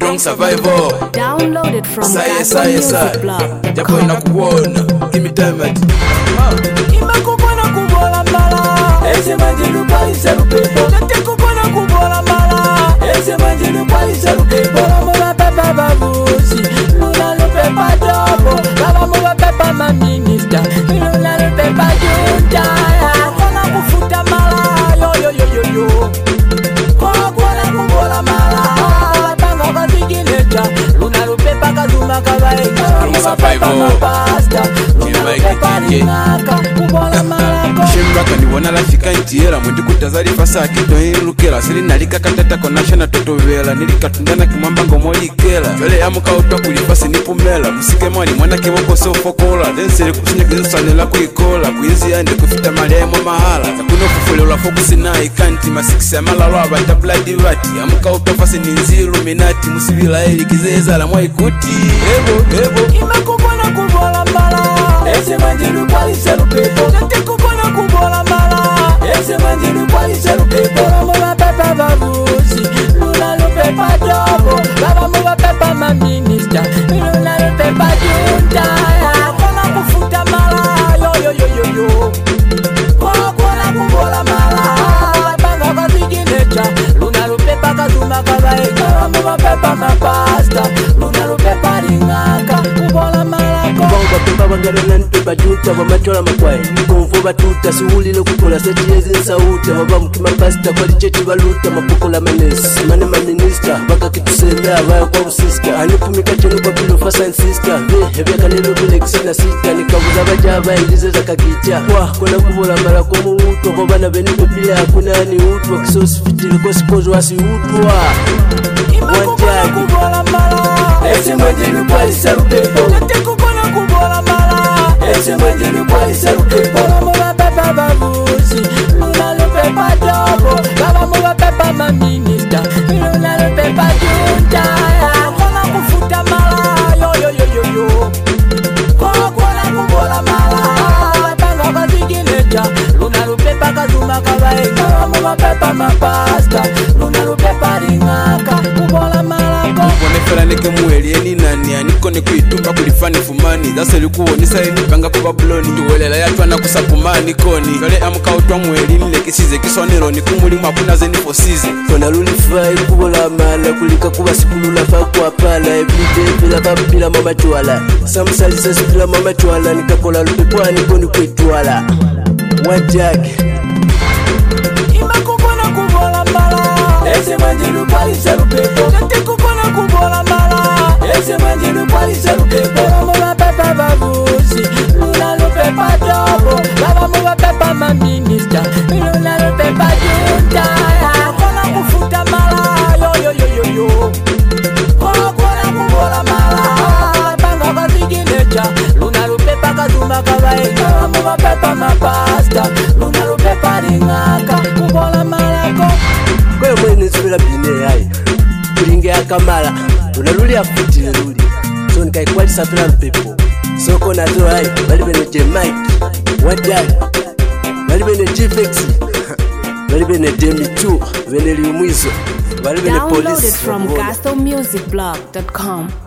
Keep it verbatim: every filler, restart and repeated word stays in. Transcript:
strong survival. Downloaded from Say, say, say. Japo inakuona. Give me time at. Imekukona kubola mala. Ese manjilu pa isalu pepo. Nate kukona kubola mala. Ese manjilu pa isalu pepo. Mula pepa babusi. Luna lo pepa dobo. Baba mula pepa ma minister. Luna lo pepa junta. Kona kufuta mala. Yo yo yo yo yo. Kona kubola kubola mala. Banga kazigineja. Luna lo pepa kazuma kabaika. Strong survival. Shembaka niwona lafika ntiera mwindi kutazari fasa kido irukera sili nalika katata konasha na totovela nilikatundana kimwamba ngomolikela vele ya muka utwa kulipasi nipumela musike mwani mwana kiboko sofokola densele kusinya kizisanela kuikola kuizi yande kufita mali ya mwa mahala yakuno kufulela fokusi na ikanti masikisi ya malalo abata bloody vati ya muka utwa fasi ninzilu minati musibila eli kizeza la mwa ikuti ebo ebo Ima kukona kubola mbala Ese manjilu kwa iselu pepo Nate kukona kubola mbala Ese manjilu kwa iselu pepo Mula pepa babusi Luna lo pepa dobo Baba mula pepa ma minister Luna lo pepa junta Kona kufuta mbala Yo yo yo yo yo Kona kona kubola mbala Banga kaziginecha Luna lo pepa kazuma kabaika Mula pepa mapasta Luna lo pepa ringaka Kubola mbala Bonga pepa bangarana npepa juta Wamatola makwai Konvo batuta Siwulile kukola setiezi nsauta Waba mkima pasta Kwa licheti waluta Mapukola manesi Mane maminista Baka kitusemea Vaya kwa usista Anipumika chenu kwa pilo fasa insista Hebya kanelo vile kisina sita Nikavuza bajaba Ilize za kagitia Kwa kona kubola mara kwa muutu Kwa bana benipe pia Hakuna ni utu Wakisosi fitili Kwa sipozo wasi utu Imekukona kubola mbala Ese manjilu kwa isalu pepo Nate kukona kubola mbala Ese manjilu kwa isalu pepo Mula pepa babusi Luna lo pepa dobo Baba mula pepa ma minister Luna lo pepa junta Kona kufuta mala Yo yo yo yo yo Kona kona kubola mala Banga kazigineja Luna lo pepa kazuma kabaika Mula pepa mapasta Luna lo pepa ringaka Kubola mala Konefela neke mueli eni nani Aniko ne kuitumba kulifani fumani Dasa likuo nisa eni panga kwa babuloni Tuwelela ya tuana kusapumani koni Kale amuka utwa mueli nile kisize Kiswanero ni kumuli mwapuna zeni fosize Kona lulifai kubola mala Kulika kuwa sikulula faku apala Everyday pila pampila mama tuwala Samsali sasi pila mama tuwala Nikakola lupepo anikoni kwetuwala Wajaki Imekukona kubola mbala Ese manjilu kwa isalu pepo Nate kukona kubola mbala Ese manjilu kwa isalu pepo Mula pepa babusi Luna lo pepa dobo Baba mula pepa ma minister Luna lo pepa junta Kona kufuta mbala Yo yo yo yo yo Kona kona kubola mbala Banga kaziginecha Luna lo pepa kazuma kabaika Mula pepa mapasta Luna lo pepa ringaka Kubola mbala Kwa mwene nzubila bine hai Kulinge ya kamala Luna luli ya futi luli So nikaikuwa disapila mpepo So kona to hai Bali bene J Mike Wajaki Bali bene G-Fexi Bali bene Demi two Bene liumwizo Bali bene Downloaded police from castle music blog dot com.